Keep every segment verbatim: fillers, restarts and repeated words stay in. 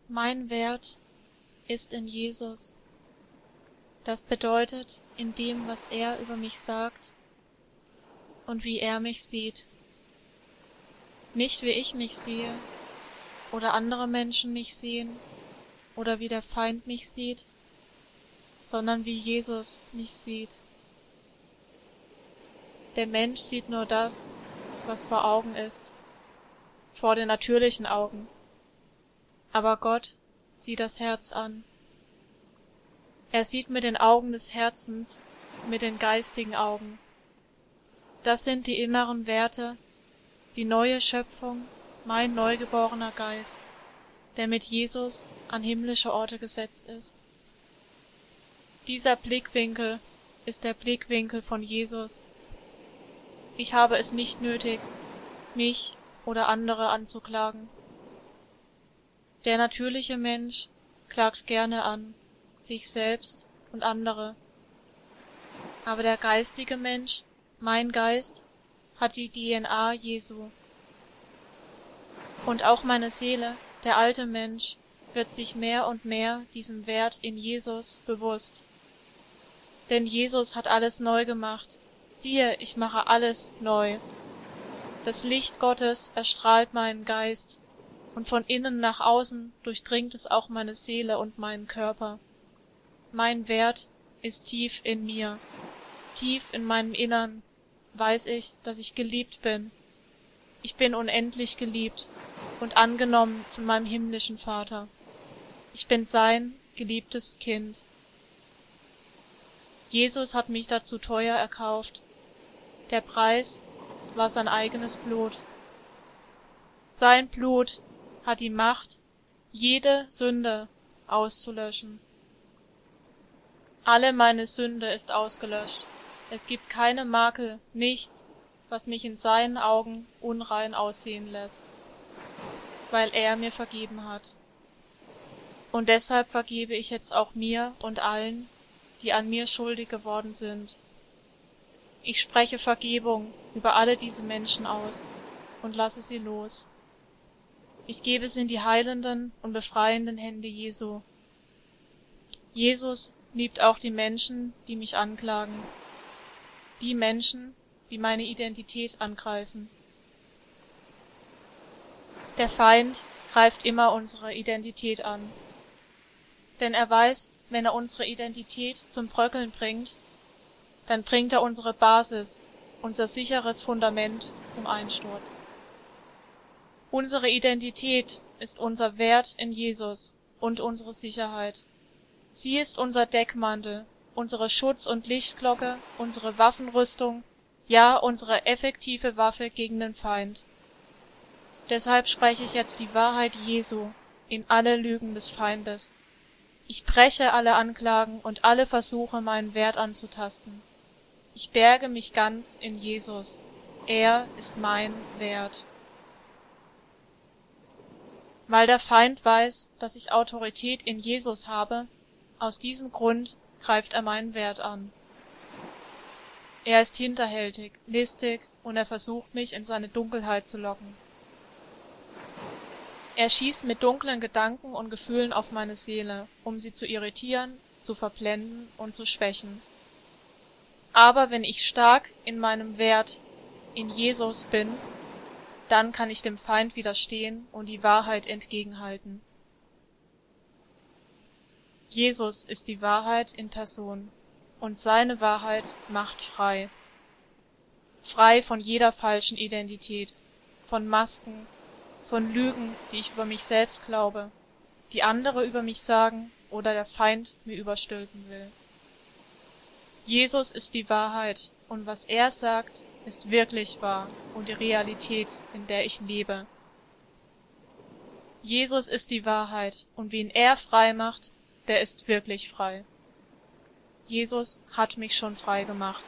Mein Wert ist in Jesus. Das bedeutet in dem, was er über mich sagt und wie er mich sieht. Nicht wie ich mich sehe oder andere Menschen mich sehen oder wie der Feind mich sieht, sondern wie Jesus mich sieht. Der Mensch sieht nur das, was vor Augen ist, vor den natürlichen Augen. Aber Gott sieht das Herz an. Er sieht mit den Augen des Herzens, mit den geistigen Augen. Das sind die inneren Werte, die neue Schöpfung, mein neugeborener Geist, der mit Jesus an himmlische Orte gesetzt ist. Dieser Blickwinkel ist der Blickwinkel von Jesus. Ich habe es nicht nötig, mich oder andere anzuklagen. Der natürliche Mensch klagt gerne an, sich selbst und andere. Aber der geistige Mensch, mein Geist, hat die D N A Jesu. Und auch meine Seele, der alte Mensch, wird sich mehr und mehr diesem Wert in Jesus bewusst. Denn Jesus hat alles neu gemacht. Siehe, ich mache alles neu. Das Licht Gottes erstrahlt meinen Geist, und von innen nach außen durchdringt es auch meine Seele und meinen Körper. Mein Wert ist tief in mir. Tief in meinem Innern weiß ich, dass ich geliebt bin. Ich bin unendlich geliebt und angenommen von meinem himmlischen Vater. Ich bin sein geliebtes Kind. Jesus hat mich dazu teuer erkauft. Der Preis war sein eigenes Blut. Sein Blut hat die Macht, jede Sünde auszulöschen. Alle meine Sünde ist ausgelöscht. Es gibt keine Makel, nichts, was mich in seinen Augen unrein aussehen lässt, weil er mir vergeben hat. Und deshalb vergebe ich jetzt auch mir und allen, die an mir schuldig geworden sind. Ich spreche Vergebung über alle diese Menschen aus und lasse sie los. Ich gebe sie in die heilenden und befreienden Hände Jesu. Jesus liebt auch die Menschen, die mich anklagen. Die Menschen, die meine Identität angreifen. Der Feind greift immer unsere Identität an. Denn er weiß, wenn er unsere Identität zum Bröckeln bringt, dann bringt er unsere Basis, unser sicheres Fundament zum Einsturz. Unsere Identität ist unser Wert in Jesus und unsere Sicherheit. Sie ist unser Deckmantel, unsere Schutz- und Lichtglocke, unsere Waffenrüstung, ja, unsere effektive Waffe gegen den Feind. Deshalb spreche ich jetzt die Wahrheit Jesu in alle Lügen des Feindes. Ich breche alle Anklagen und alle Versuche, meinen Wert anzutasten. Ich berge mich ganz in Jesus. Er ist mein Wert. Weil der Feind weiß, dass ich Autorität in Jesus habe, aus diesem Grund greift er meinen Wert an. Er ist hinterhältig, listig und er versucht mich in seine Dunkelheit zu locken. Er schießt mit dunklen Gedanken und Gefühlen auf meine Seele, um sie zu irritieren, zu verblenden und zu schwächen. Aber wenn ich stark in meinem Wert in Jesus bin, dann kann ich dem Feind widerstehen und die Wahrheit entgegenhalten. Jesus ist die Wahrheit in Person und seine Wahrheit macht frei. Frei von jeder falschen Identität, von Masken, von Lügen, die ich über mich selbst glaube, die andere über mich sagen oder der Feind mir überstülpen will. Jesus ist die Wahrheit und was er sagt, ist wirklich wahr und die Realität, in der ich lebe. Jesus ist die Wahrheit und wen er frei macht, der ist wirklich frei. Jesus hat mich schon frei gemacht.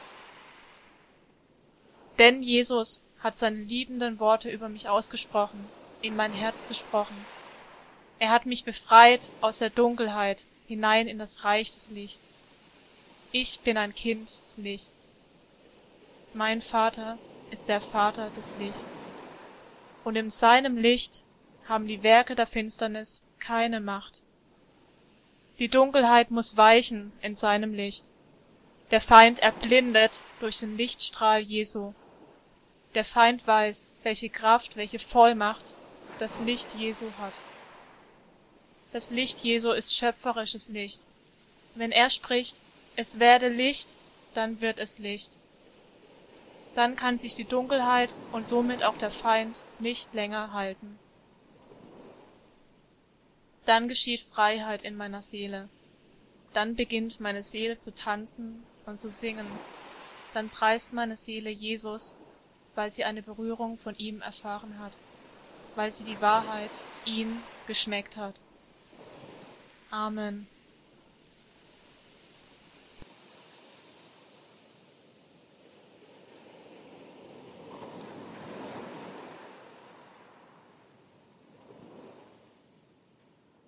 Denn Jesus hat seine liebenden Worte über mich ausgesprochen, in mein Herz gesprochen. Er hat mich befreit aus der Dunkelheit hinein in das Reich des Lichts. Ich bin ein Kind des Lichts. Mein Vater ist der Vater des Lichts. Und in seinem Licht haben die Werke der Finsternis keine Macht. Die Dunkelheit muss weichen in seinem Licht. Der Feind erblindet durch den Lichtstrahl Jesu. Der Feind weiß, welche Kraft, welche Vollmacht das Licht Jesu hat. Das Licht Jesu ist schöpferisches Licht. Wenn er spricht, es werde Licht, dann wird es Licht. Dann kann sich die Dunkelheit und somit auch der Feind nicht länger halten. Dann geschieht Freiheit in meiner Seele. Dann beginnt meine Seele zu tanzen und zu singen. Dann preist meine Seele Jesus, weil sie eine Berührung von ihm erfahren hat, weil sie die Wahrheit, ihn, geschmeckt hat. Amen.